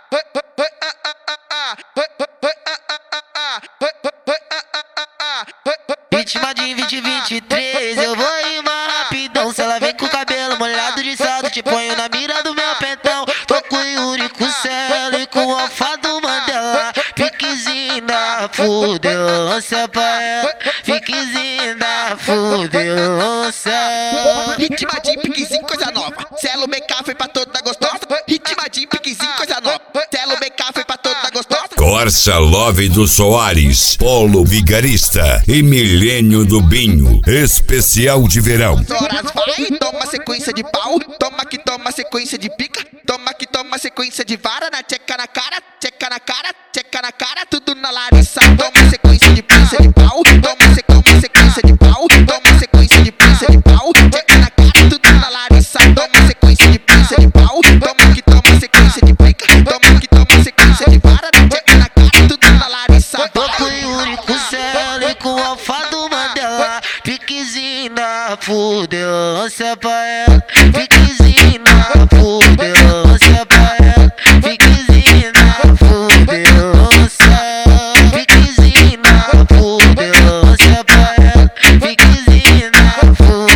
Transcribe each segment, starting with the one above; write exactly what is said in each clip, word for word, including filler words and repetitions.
Vítima de vinte e vinte e três, eu vou rimar rapidão. Se ela vem com o cabelo molhado de salto, te ponho na mira do meu pentão. Tô com o Yuri, com o Celo e com o Alfa do Mandela. Piquezinho da fudelância pra ela, piquezinho da fudelância. Ritma de piquezinho, coisa nova. Celo B K foi pra toda gostosa. Ritma de piquezinho, coisa nova. Celo B K foi pra toda gostosa. Corsa Love do Soares, Polo Vigarista e Milênio do Binho, especial de verão. Horas vai, toma sequência de pau, toma que toma sequência de pica, toma que toma sequência de vara, na tcheca na cara, tcheca na cara, tcheca na cara, tudo na Larissa. Toma sequência de pinça de pau, toma se toma sequência de pau, toma sequência de pinça de pau, tcheca na cara, tudo na Larissa. Toma sequência de pinça de pau, toma que toma sequência de pica, toma que toma sequência de vara, na tcheca na cara, tudo na Larissa. Tô com o Yuri, com o Celo e com o Alfa do Mandela. Piquezinho na fudelância pra ela, piquezinho na fudelância pra ela, piquezinho na fudelância, piquezinho na fudelância pra ela, piquezinho na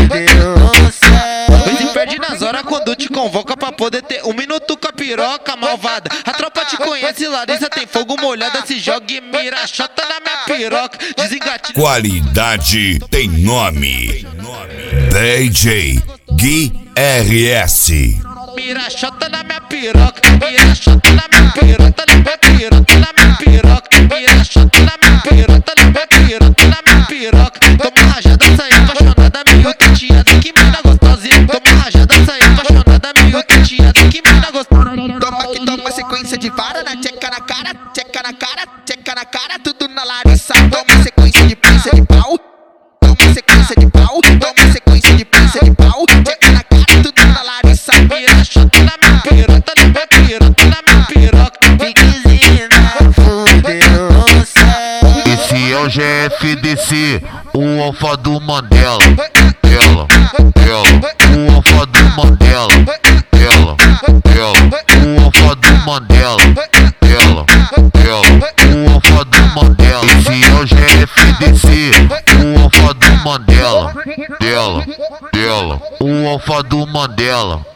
fudelância. Pois se perde nas horas quando te convoca pra poder ter um minuto com a piroca malvada. A tropa te conhece, Larissa tem fogo molhada, se joga e mira, chota na minha piroca, desengatilha. Qualidade tem nome. D J Gui R S. Mira, chota na minha piroca, mira, chota na minha piroca, na minha piroca, na minha piroca, mira, chota na minha piroca, na minha piroca, na minha piroca. Toma rajada, sai apaixonada, meio tateada, que mina gostosa. Toma rajada, sai apaixonada, meio tateada, que mina gostosa. Toma que toma sequência de vara, na tcheca na cara, tcheca na cara, tcheca na cara, tudo na Larissa. Toma sequência de pinça de pau, toma sequência de pau, toma sequência de pinça de pau, tcheca na cara, tudo na Larissa. Mira, chota na minha piroca, na minha piroca, na minha piroca, Piquezinho na fudelância. Esse é o G F D C, o Alfa do Mandela. Ela, ela, o Alfa do Mandela. Ela, ela, o Alfa do Mandela. Ela, ela, o Alfa do Mandela. Esse é o G F D C, o Alfa do Mandela. Dela, dela, o Alfa do Mandela.